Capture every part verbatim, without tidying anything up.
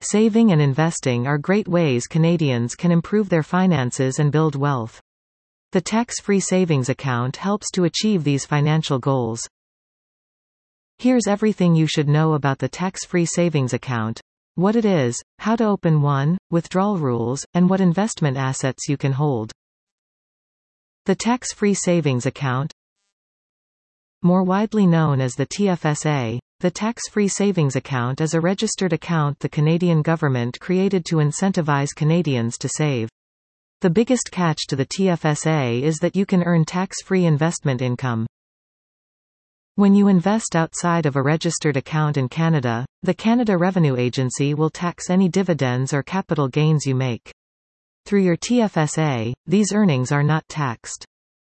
Saving and investing are great ways Canadians can improve their finances and build wealth. The tax-free savings account helps to achieve these financial goals. Here's everything you should know about the tax-free savings account: what it is, how to open one, withdrawal rules, and what investment assets you can hold. The tax-free savings account, more widely known as the T F S A, the tax-free savings account is a registered account the Canadian government created to incentivize Canadians to save. The biggest catch to the T F S A is that you can earn tax-free investment income. When you invest outside of a registered account in Canada, the Canada Revenue Agency will tax any dividends or capital gains you make. Through your T F S A, these earnings are not taxed.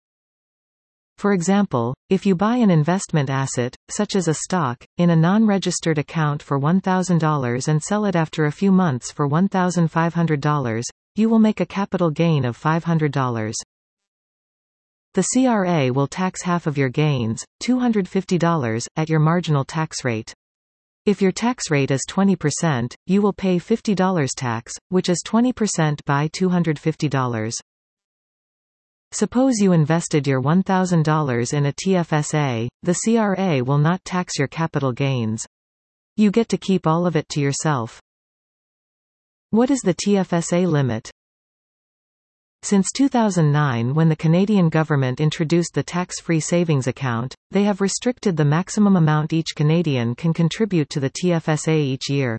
For example, if you buy an investment asset, such as a stock, in a non-registered account for one thousand dollars and sell it after a few months for one thousand five hundred dollars, you will make a capital gain of five hundred dollars. The C R A will tax half of your gains, two hundred fifty dollars, at your marginal tax rate. If your tax rate is twenty percent, you will pay fifty dollars tax, which is twenty percent by two hundred fifty dollars. Suppose you invested your one thousand dollars in a T F S A, the C R A will not tax your capital gains. You get to keep all of it to yourself. What is the T F S A limit? Since two thousand nine, when the Canadian government introduced the tax-free savings account, they have restricted the maximum amount each Canadian can contribute to the T F S A each year.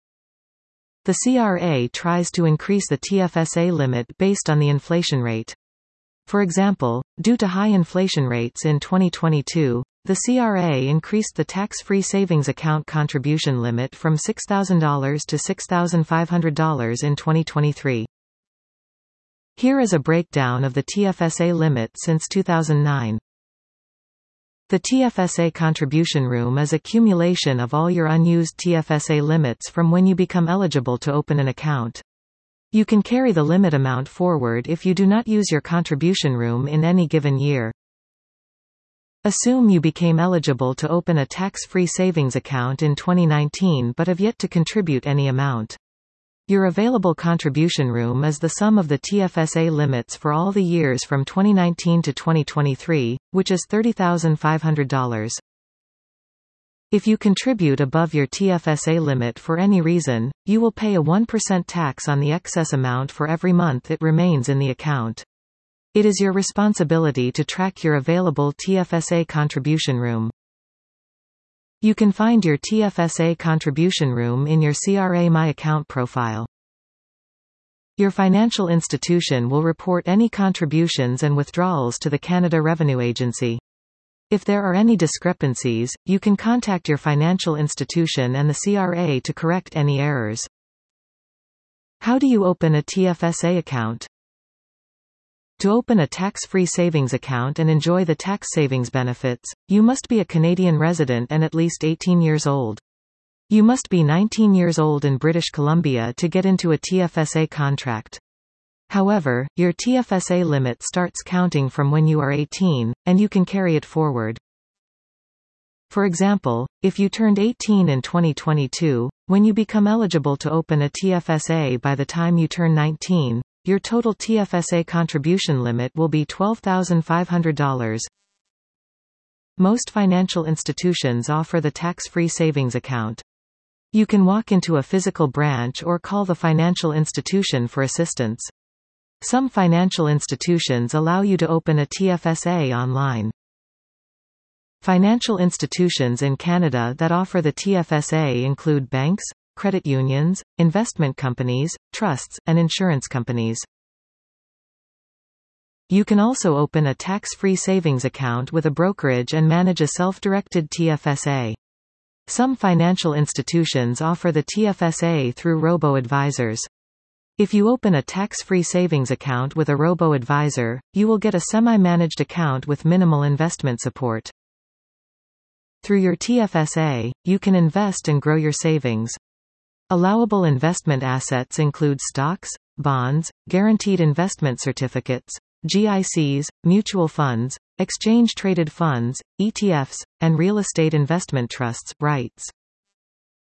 The C R A tries to increase the T F S A limit based on the inflation rate. For example, due to high inflation rates in twenty twenty-two, the C R A increased the tax-free savings account contribution limit from six thousand dollars to six thousand five hundred dollars in twenty twenty-three. Here is a breakdown of the T F S A limit since two thousand nine. The T F S A contribution room is a accumulation of all your unused T F S A limits from when you become eligible to open an account. You can carry the limit amount forward if you do not use your contribution room in any given year. Assume you became eligible to open a tax-free savings account in twenty nineteen but have yet to contribute any amount. Your available contribution room is the sum of the T F S A limits for all the years from twenty nineteen to twenty twenty-three, which is thirty thousand five hundred dollars. If you contribute above your T F S A limit for any reason, you will pay a one percent tax on the excess amount for every month it remains in the account. It is your responsibility to track your available T F S A contribution room. You can find your T F S A contribution room in your C R A My Account profile. Your financial institution will report any contributions and withdrawals to the Canada Revenue Agency. If there are any discrepancies, you can contact your financial institution and the C R A to correct any errors. How do you open a T F S A account? To open a tax-free savings account and enjoy the tax savings benefits, you must be a Canadian resident and at least eighteen years old. You must be nineteen years old in British Columbia to get into a T F S A contract. However, your T F S A limit starts counting from when you are eighteen, and you can carry it forward. For example, if you turned eighteen in twenty twenty-two, when you become eligible to open a T F S A by the time you turn nineteen, your total T F S A contribution limit will be twelve thousand five hundred dollars. Most financial institutions offer the tax-free savings account. You can walk into a physical branch or call the financial institution for assistance. Some financial institutions allow you to open a T F S A online. Financial institutions in Canada that offer the T F S A include banks, credit unions, investment companies, trusts, and insurance companies. You can also open a tax-free savings account with a brokerage and manage a self-directed T F S A. Some financial institutions offer the T F S A through robo-advisors. If you open a tax-free savings account with a robo-advisor, you will get a semi-managed account with minimal investment support. Through your T F S A, you can invest and grow your savings. Allowable investment assets include stocks, bonds, guaranteed investment certificates, G I Cs, mutual funds, exchange-traded funds, E T Fs, and real estate investment trusts, R E I Ts.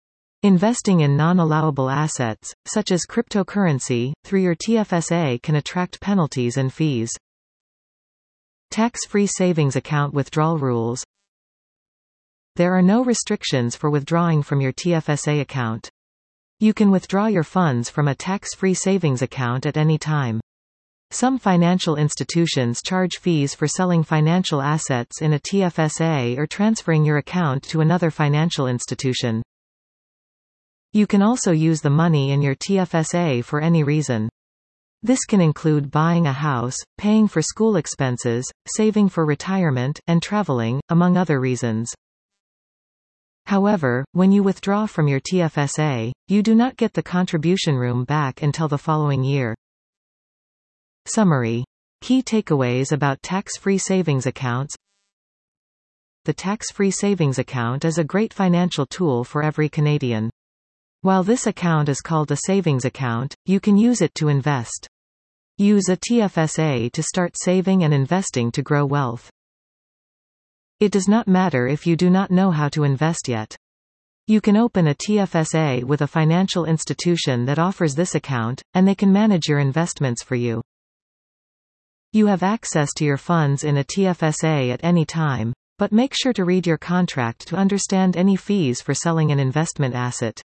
Investing in non-allowable assets, such as cryptocurrency, through your T F S A can attract penalties and fees. Tax-free savings account withdrawal rules. There are no restrictions for withdrawing from your T F S A account. You can withdraw your funds from a tax-free savings account at any time. Some financial institutions charge fees for selling financial assets in a T F S A or transferring your account to another financial institution. You can also use the money in your T F S A for any reason. This can include buying a house, paying for school expenses, saving for retirement, and traveling, among other reasons. However, when you withdraw from your T F S A, you do not get the contribution room back until the following year. Summary. Key takeaways about tax-free savings accounts. The tax-free savings account is a great financial tool for every Canadian. While this account is called a savings account, you can use it to invest. Use a T F S A to start saving and investing to grow wealth. It does not matter if you do not know how to invest yet. You can open a T F S A with a financial institution that offers this account, and they can manage your investments for you. You have access to your funds in a T F S A at any time, but make sure to read your contract to understand any fees for selling an investment asset.